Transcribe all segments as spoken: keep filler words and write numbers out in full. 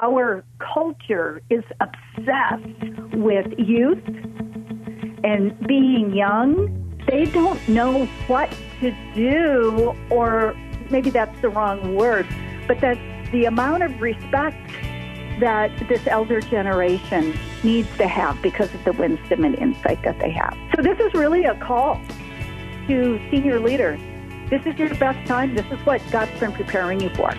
our culture is obsessed with youth and being young. They don't know what to do, or maybe that's the wrong word, but that the amount of respect that this elder generation needs to have because of the wisdom and insight that they have. So this is really a call to senior leaders. This is your best time. This is what God's been preparing you for.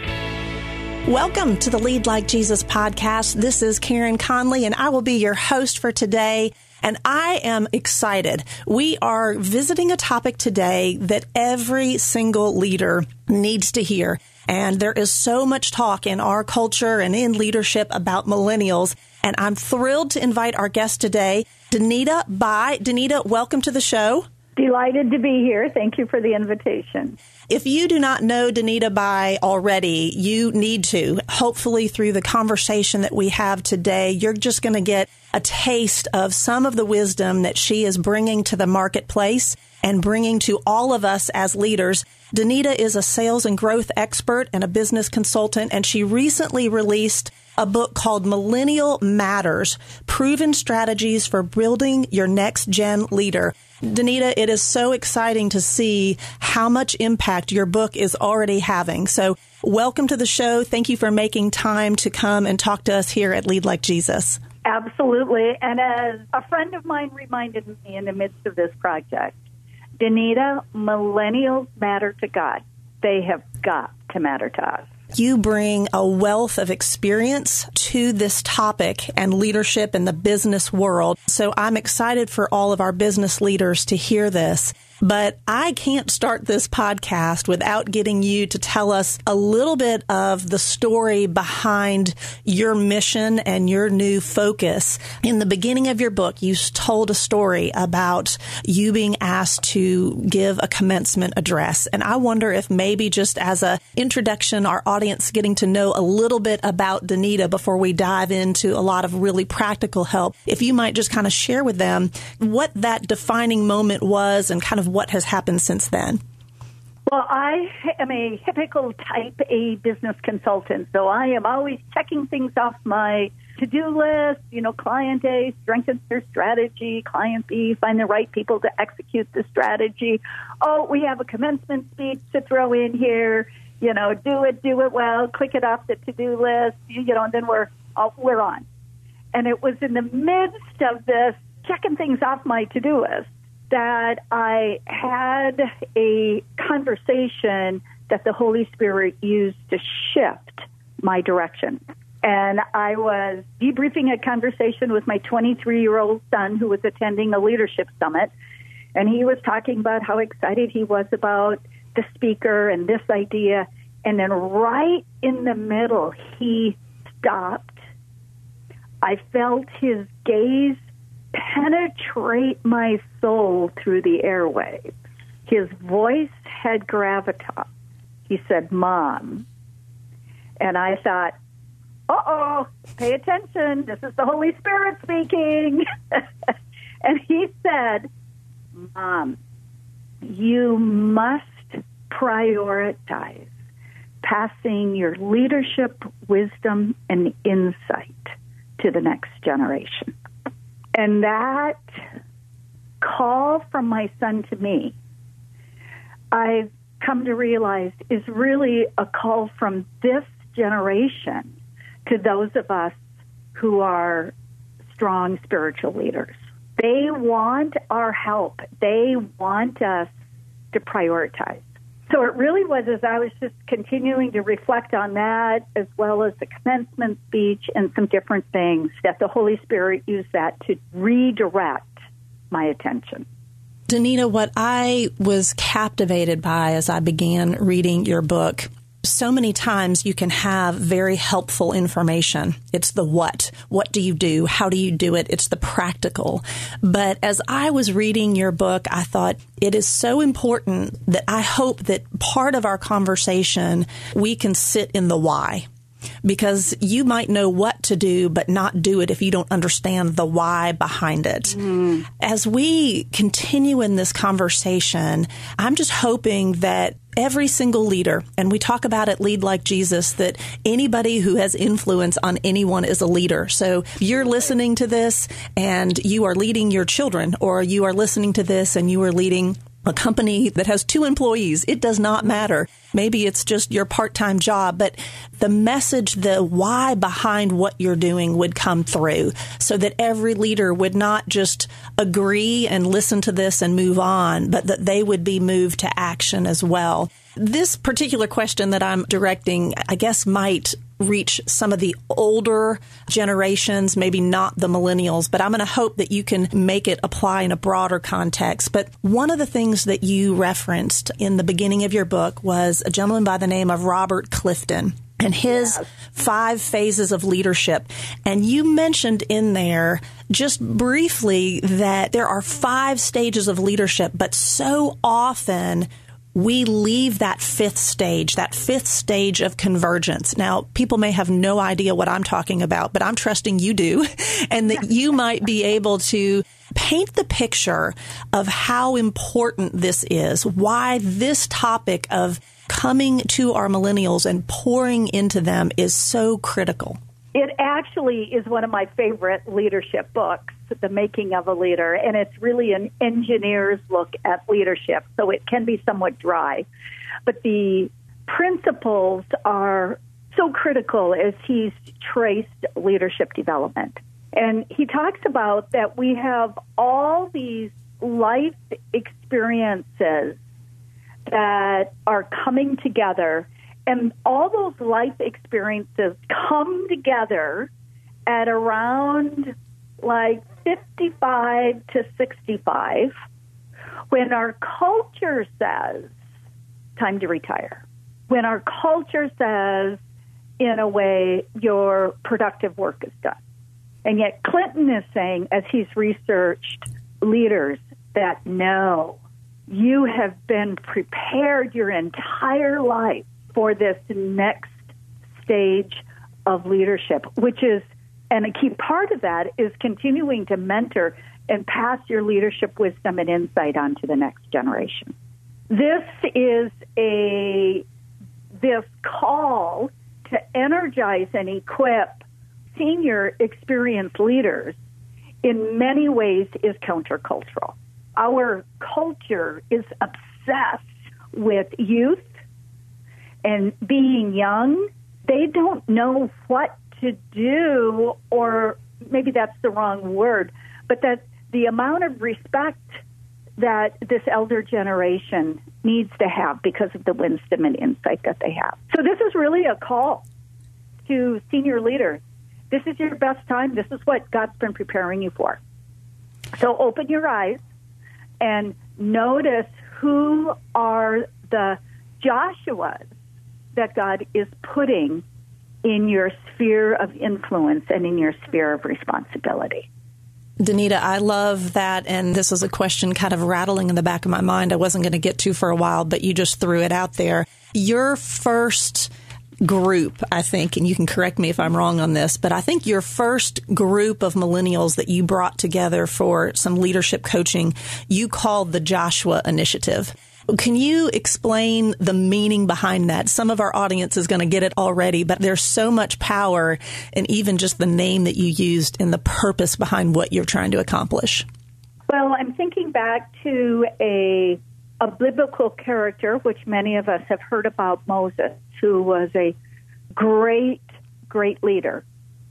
Welcome to the Lead Like Jesus podcast. This is Karen Conley, and I will be your host for today. And I am excited. We are visiting a topic today that every single leader needs to hear. And there is so much talk in our culture and in leadership about millennials. And I'm thrilled to invite our guest today, Danita Bai. Danita, welcome to the show. Delighted to be here. Thank you for the invitation. If you do not know Danita Bai already, you need to. Hopefully through the conversation that we have today, you're just going to get a taste of some of the wisdom that she is bringing to the marketplace and bringing to all of us as leaders. Danita is a sales and growth expert and a business consultant, and she recently released a book called Millennial Matters, Proven Strategies for Building Your Next Gen Leader. Danita, it is so exciting to see how much impact your book is already having. So welcome to the show. Thank you for making time to come and talk to us here at Lead Like Jesus. Absolutely. And as a friend of mine reminded me in the midst of this project, Danita, millennials matter to God. They have got to matter to us. You bring a wealth of experience to this topic and leadership in the business world. So I'm excited for all of our business leaders to hear this. But I can't start this podcast without getting you to tell us a little bit of the story behind your mission and your new focus. In the beginning of your book, you told a story about you being asked to give a commencement address. And I wonder if maybe just as an introduction, our audience getting to know a little bit about Danita before we dive into a lot of really practical help, if you might just kind of share with them what that defining moment was and kind of what has happened since then. Well, I am a typical type A business consultant, so I am always checking things off my to-do list. You know, client A strengthens their strategy, client B find the right people to execute the strategy. Oh, we have a commencement speech to throw in here. You know, do it, do it well, click it off the to-do list, you know, and then we're, oh, we're on. And it was in the midst of this checking things off my to-do list that I had a conversation that the Holy Spirit used to shift my direction. And I was debriefing a conversation with my twenty-three-year-old son who was attending a leadership summit. And he was talking about how excited he was about the speaker and this idea. And then right in the middle, he stopped. I felt his gaze penetrate my soul through the airwaves. His voice had gravitas. He said, "Mom." And I thought, uh-oh, pay attention. This is the Holy Spirit speaking. And he said, "Mom, you must prioritize passing your leadership, wisdom, and insight to the next generation." And that call from my son to me, I've come to realize, is really a call from this generation to those of us who are strong spiritual leaders. They want our help. They want us to prioritize. So it really was, as I was just continuing to reflect on that, as well as the commencement speech and some different things, that the Holy Spirit used that to redirect my attention. Danita, what I was captivated by as I began reading your book, so many times you can have very helpful information. It's the what. What do you do? How do you do it? It's the practical. But as I was reading your book, I thought it is so important that I hope that part of our conversation, we can sit in the why. because you might know what to do, but not do it if you don't understand the why behind it. Mm. As we continue in this conversation, I'm just hoping that every single leader, and we talk about it, Lead Like Jesus, that anybody who has influence on anyone is a leader. So you're listening to this and you are leading your children, or you are listening to this and you are leading a company that has two employees. It does not matter. Maybe it's just your part-time job, but the message, the why behind what you're doing would come through so that every leader would not just agree and listen to this and move on, but that they would be moved to action as well. This particular question that I'm directing, I guess, might reach some of the older generations, maybe not the millennials, but I'm going to hope that you can make it apply in a broader context. But one of the things that you referenced in the beginning of your book was a gentleman by the name of Robert Clifton and his yes. five phases of leadership. And you mentioned in there just briefly that there are five stages of leadership, but so often we leave that fifth stage, that fifth stage of convergence. Now, people may have no idea what I'm talking about, but I'm trusting you do, and that you might be able to paint the picture of how important this is, why this topic of coming to our millennials and pouring into them is so critical. It actually is one of my favorite leadership books, The Making of a Leader, and it's really an engineer's look at leadership, so it can be somewhat dry. But the principles are so critical as he's traced leadership development. And he talks about that we have all these life experiences that are coming together, and all those life experiences come together at around like fifty-five to sixty-five, when our culture says, time to retire. When our culture says, in a way, your productive work is done. And yet Clinton is saying, as he's researched leaders, that no, you have been prepared your entire life for this next stage of leadership, which is, and a key part of that is continuing to mentor and pass your leadership wisdom and insight on to the next generation. This is a, this call to energize and equip senior experienced leaders in many ways is countercultural. Our culture is obsessed with youth and being young. They don't know what to do, or maybe that's the wrong word, but that the amount of respect that this elder generation needs to have because of the wisdom and insight that they have. So this is really a call to senior leaders. This is your best time. This is what God's been preparing you for. So open your eyes and notice who are the Joshuas that God is putting in your sphere of influence and in your sphere of responsibility. Danita, I love that, and this was a question kind of rattling in the back of my mind I wasn't going to get to for a while, but you just threw it out there. Your first group, I think, and you can correct me if I'm wrong on this, but I think your first group of millennials that you brought together for some leadership coaching, you called the Joshua Initiative. Can you explain the meaning behind that? Some of our audience is going to get it already, but there's so much power in even just the name that you used and the purpose behind what you're trying to accomplish. Well, I'm thinking back to a a biblical character, which many of us have heard about, Moses, who was a great, great leader.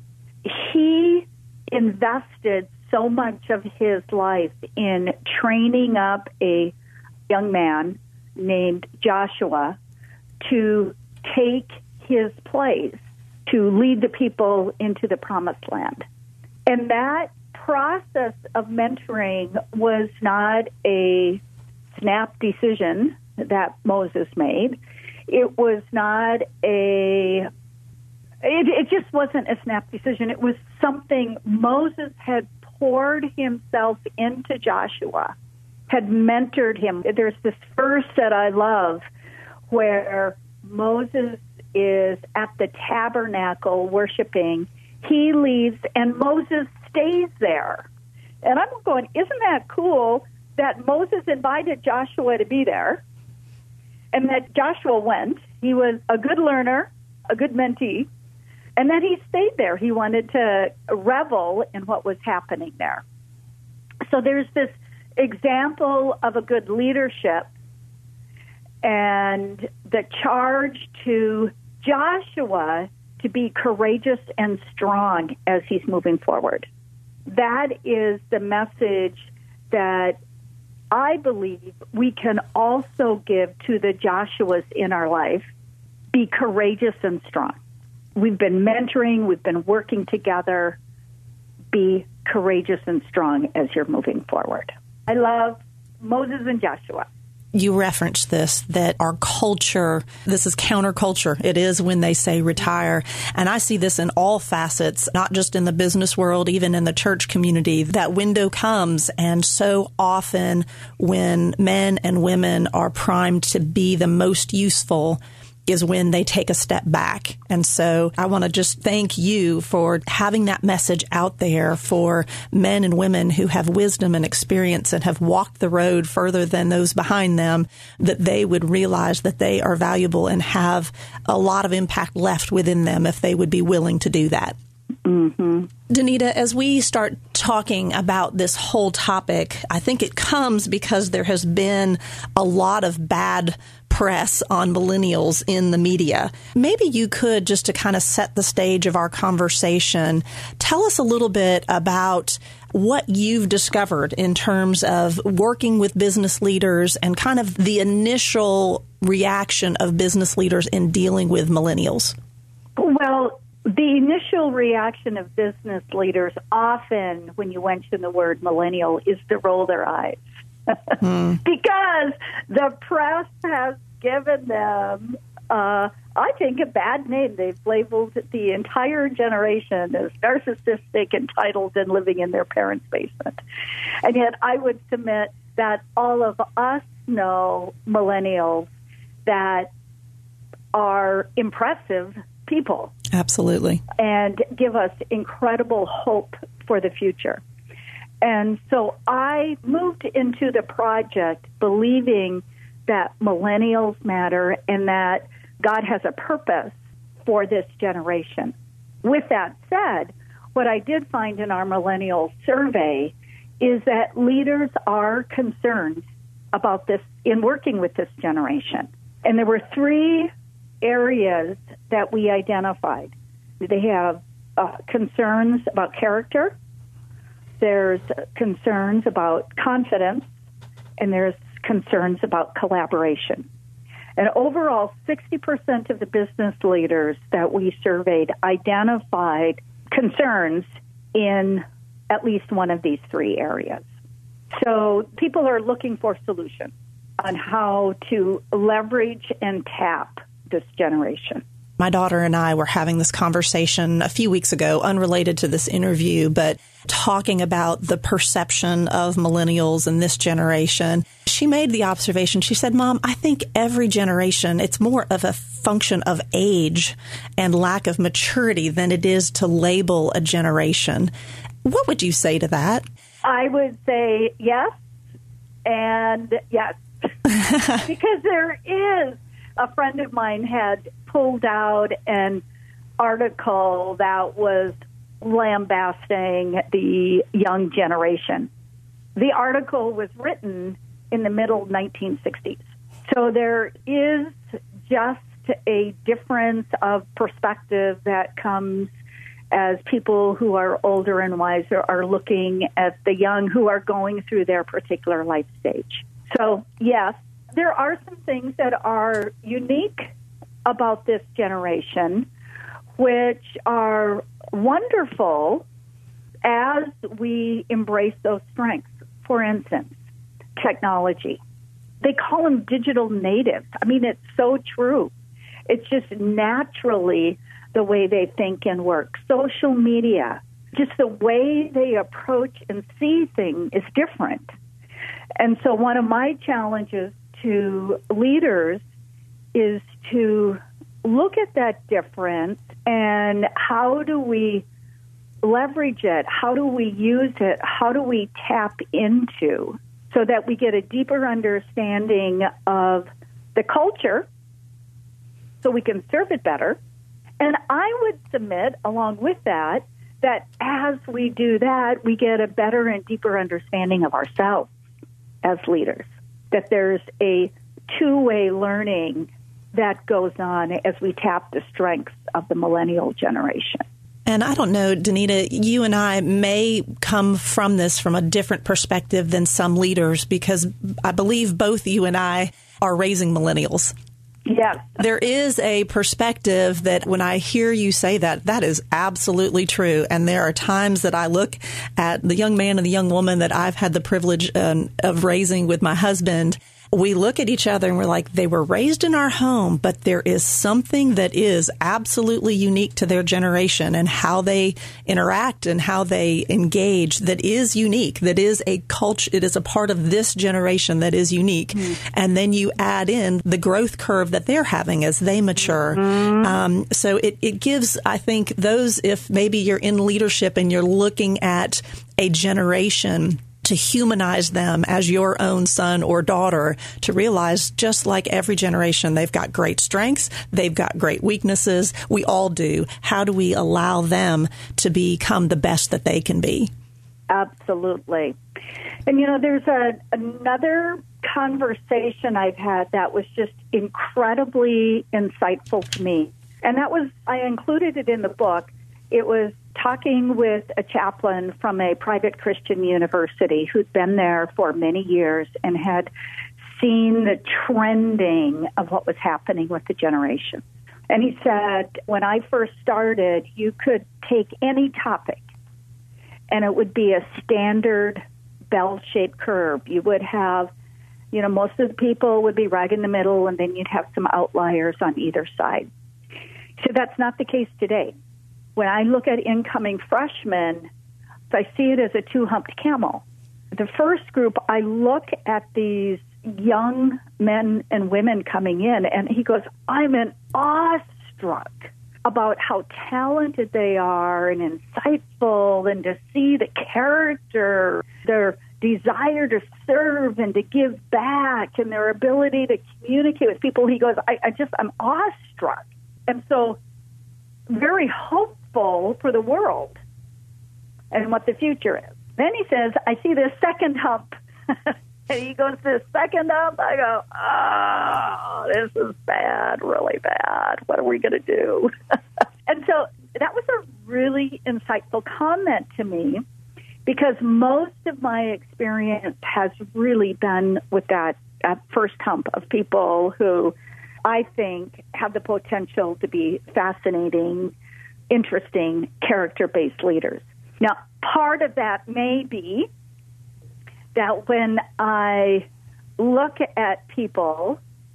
He invested so much of his life in training up a young man named Joshua to take his place, to lead the people into the promised land. And that process of mentoring was not a snap decision that Moses made. It was not a, it, it just wasn't a snap decision. It was something Moses had poured himself into Joshua, had mentored him. There's this verse that I love where Moses is at the tabernacle worshiping. He leaves, and Moses stays there. And I'm going, isn't that cool that Moses invited Joshua to be there, and that Joshua went. He was a good learner, a good mentee, and then he stayed there. He wanted to revel in what was happening there. So there's this example of a good leadership and the charge to Joshua to be courageous and strong as he's moving forward. That is the message that I believe we can also give to the Joshuas in our life. Be courageous and strong. We've been mentoring, we've been working together. Be courageous and strong as you're moving forward. I love Moses and Joshua. You referenced this, that our culture, this is counterculture. It is when they say retire. And I see this in all facets, not just in the business world, even in the church community. That window comes, and so often when men and women are primed to be the most useful is when they take a step back. And so I want to just thank you for having that message out there for men and women who have wisdom and experience and have walked the road further than those behind them, that they would realize that they are valuable and have a lot of impact left within them if they would be willing to do that. Mm-hmm. Danita, as we start talking about this whole topic, I think it comes because there has been a lot of bad press on millennials in the media. Maybe you could, just to kind of set the stage of our conversation, tell us a little bit about what you've discovered in terms of working with business leaders and kind of the initial reaction of business leaders in dealing with millennials. Well, the initial reaction of business leaders often when you mention the word millennial is to roll their eyes. mm. Because the press has given them, uh, I think, a bad name. They've labeled the entire generation as narcissistic, entitled, and living in their parents' basement. And yet I would submit that all of us know millennials that are impressive people. Absolutely. And give us incredible hope for the future. And so I moved into the project believing that millennials matter and that God has a purpose for this generation. With that said, what I did find in our millennial survey is that leaders are concerned about this in working with this generation. And there were three areas that we identified. They have uh, concerns about character, there's concerns about confidence, and there's concerns about collaboration. And overall, sixty percent of the business leaders that we surveyed identified concerns in at least one of these three areas. So people are looking for solutions on how to leverage and tap this generation. My daughter and I were having this conversation a few weeks ago, unrelated to this interview, but talking about the perception of millennials in this generation. She made the observation, she said, Mom, I think every generation, it's more of a function of age and lack of maturity than it is to label a generation. What would you say to that? I would say yes and yes, because there is. A friend of mine had pulled out an article that was lambasting the young generation. The article was written in the middle nineteen sixties. So there is just a difference of perspective that comes as people who are older and wiser are looking at the young who are going through their particular life stage. So, yes, there are some things that are unique about this generation, which are wonderful as we embrace those strengths. For instance, technology. They call them digital natives. I mean, it's so true. It's just naturally the way they think and work. Social media, just the way they approach and see things is different. And so one of my challenges to leaders is to look at that difference and how do we leverage it? How do we use it? How do we tap into so that we get a deeper understanding of the culture so we can serve it better? And I would submit, along with that, that as we do that, we get a better and deeper understanding of ourselves as leaders, that there's a two-way learning that goes on as we tap the strengths of the millennial generation. And I don't know, Danita, you and I may come from this from a different perspective than some leaders, because I believe both you and I are raising millennials. Yes. There is a perspective that when I hear you say that, that is absolutely true. And there are times that I look at the young man and the young woman that I've had the privilege um, of raising with my husband. We look at each other and we're like, they were raised in our home, but there is something that is absolutely unique to their generation and how they interact and how they engage that is unique, that is a culture, it is a part of this generation that is unique. Mm-hmm. And then you add in the growth curve that they're having as they mature. Mm-hmm. Um, so it, it gives, I think, those, if maybe you're in leadership and you're looking at a generation, to humanize them as your own son or daughter, to realize just like every generation, they've got great strengths, they've got great weaknesses. We all do. How do we allow them to become the best that they can be? Absolutely. And, you know, there's a, another conversation I've had that was just incredibly insightful to me. And that was, I included it in the book. It was talking with a chaplain from a private Christian university who'd been there for many years and had seen the trending of what was happening with the generation. And he said, when I first started, you could take any topic and it would be a standard bell-shaped curve. You would have, you know, most of the people would be right in the middle, and then you'd have some outliers on either side. So that's not the case today. When I look at incoming freshmen, I see it as a two-humped camel. The first group, I look at these young men and women coming in, and he goes, I'm in awestruck about how talented they are and insightful, and to see the character, their desire to serve and to give back, and their ability to communicate with people. He goes, I, I just, I'm awestruck. And so very hopeful for the world and what the future is. Then he says, I see this second hump. And he goes, this second hump, I go, oh, this is bad, really bad. What are we going to do? And so that was a really insightful comment to me, because most of my experience has really been with that uh, first hump of people who I think have the potential to be fascinating, interesting, character-based leaders. Now, part of that may be that when I look at people,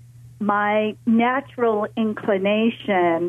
my natural inclination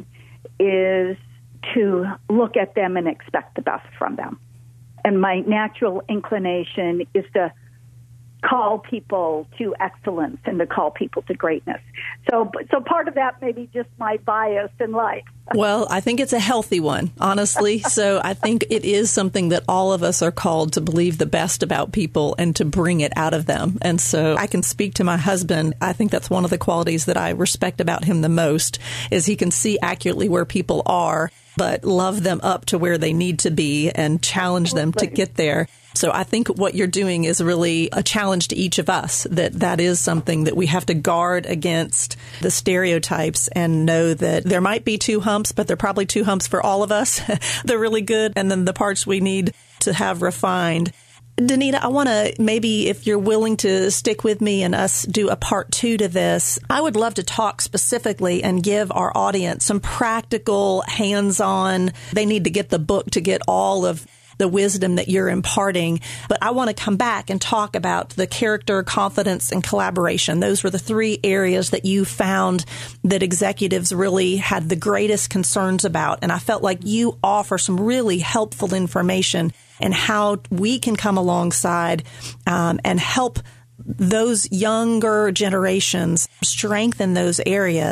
is to look at them and expect the best from them. And my natural inclination is to call people to excellence and to call people to greatness. So, so part of that may be just my bias in life. Well, I think it's a healthy one, honestly. So I think it is something that all of us are called to believe the best about people and to bring it out of them. And so I can speak to my husband. I think that's one of the qualities that I respect about him the most, is he can see accurately where people are, but love them up to where they need to be and challenge them to get there. So I think what you're doing is really a challenge to each of us, that that is something that we have to guard against the stereotypes and know that there might be two humps, but there are probably two humps for all of us. They're really good. And then the parts we need to have refined. Danita, I want to maybe, if you're willing to stick with me and us do a part two to this, I would love to talk specifically and give our audience some practical, hands-on, they need to get the book to get all of the wisdom that you're imparting. But I want to come back and talk about the character, confidence, and collaboration. Those were the three areas that you found that executives really had the greatest concerns about. And I felt like you offer some really helpful information and how we can come alongside um, and help those younger generations strengthen those areas.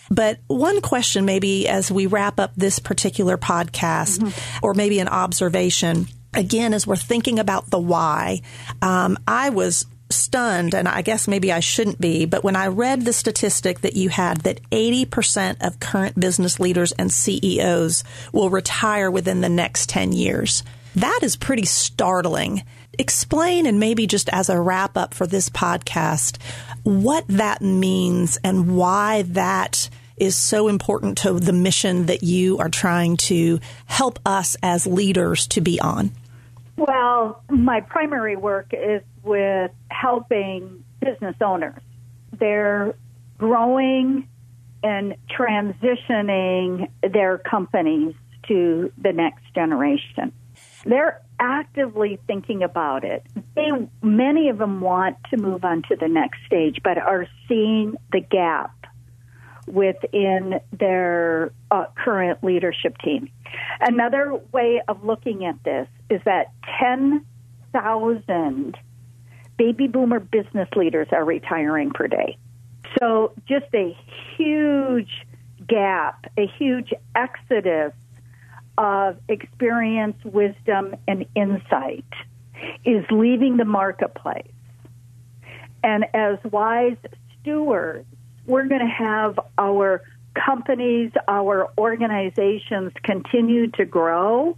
But one question maybe as we wrap up this particular podcast, mm-hmm. or maybe an observation, again, as we're thinking about the why, um, I was stunned, and I guess maybe I shouldn't be, but when I read the statistic that you had that eighty percent of current business leaders and C E Os will retire within the next ten years, that is pretty startling. Explain, and maybe just as a wrap up for this podcast, what that means and why that is so important to the mission that you are trying to help us as leaders to be on. Well, my primary work is with helping business owners. They're growing and transitioning their companies to the next generation. They're actively thinking about it. They, many of them want to move on to the next stage, but are seeing the gap within their uh, current leadership team. Another way of looking at this is that ten thousand baby boomer business leaders are retiring per day. So just a huge gap, a huge exodus of experience, wisdom, and insight is leaving the marketplace. And as wise stewards, we're going to have our companies, our organizations continue to grow.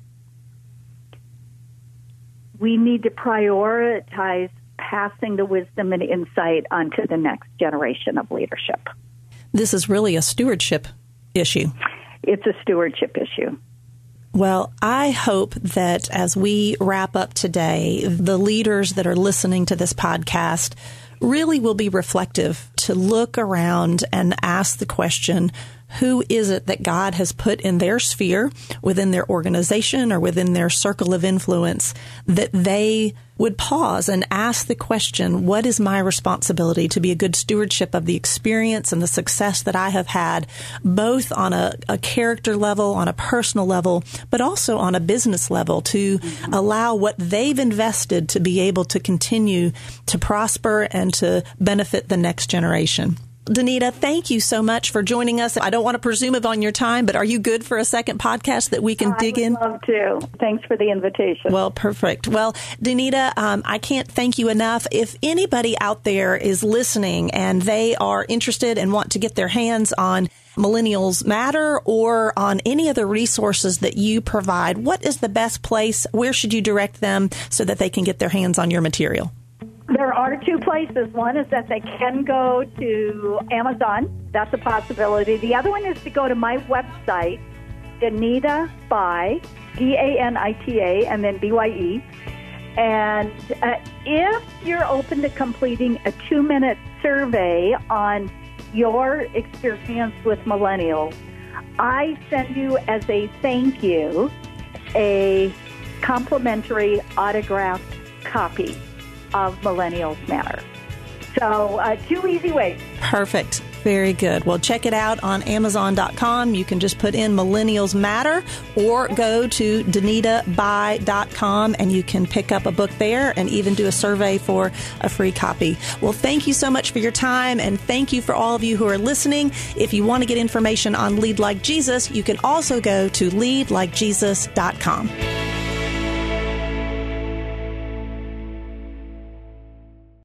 We need to prioritize passing the wisdom and insight onto the next generation of leadership. This is really a stewardship issue. It's a stewardship issue. Well, I hope that as we wrap up today, the leaders that are listening to this podcast really will be reflective to look around and ask the question, who is it that God has put in their sphere, within their organization or within their circle of influence, that they would pause and ask the question, what is my responsibility to be a good stewardship of the experience and the success that I have had, both on a, a character level, on a personal level, but also on a business level, to mm-hmm. allow what they've invested to be able to continue to prosper and to benefit the next generation. Danita, thank you so much for joining us. I don't want to presume upon your time, but are you good for a second podcast that we can I dig would in? love to. Thanks for the invitation. Well, perfect. Well, Danita, um, I can't thank you enough. If anybody out there is listening and they are interested and want to get their hands on Millennials Matter or on any other resources that you provide, what is the best place? Where should you direct them so that they can get their hands on your material? There are two places. One is that they can go to Amazon. That's a possibility. The other one is to go to my website, Danita By, D A N I T A, and then B Y E. And uh, if you're open to completing a two-minute survey on your experience with millennials, I send you as a thank you a complimentary autographed copy of Millennials Matter. So uh, two easy ways. Perfect. Very good. Well, check it out on Amazon dot com. You can just put in Millennials Matter or go to Danita By dot com and you can pick up a book there and even do a survey for a free copy. Well, thank you so much for your time, and thank you for all of you who are listening. If you want to get information on Lead Like Jesus, you can also go to lead like jesus dot com.